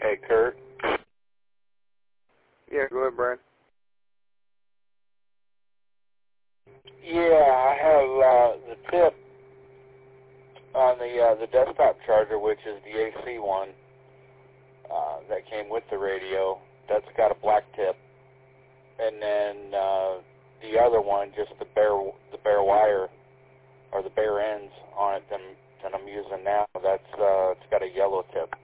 Hey, Kurt. Yeah, go ahead, Brian. Yeah, I have the tip on the desktop charger, which is the AC one that came with the radio. That's got a black tip, and then the other one, just the bare wire or the bare ends on it that I'm using now. That's it's got a yellow tip.